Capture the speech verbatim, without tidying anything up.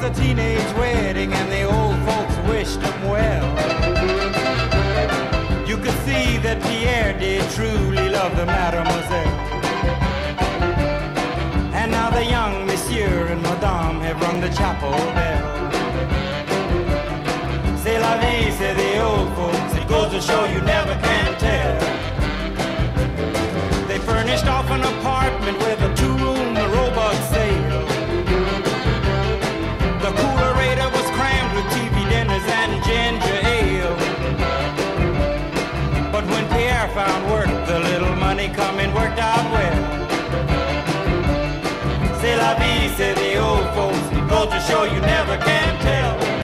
a teenage wedding and the old folks wished him well. You could see that Pierre did truly love the mademoiselle. And now the young monsieur and madame have rung the chapel bell. C'est la vie, say the old folks, it goes to show you never can tell. They furnished off an apartment with a two-room robot sale. The coolerator was crammed with T V dinners and ginger ale. But when Pierre found work, the little money coming worked out well. C'est la vie, say the old folks, it goes to show you never can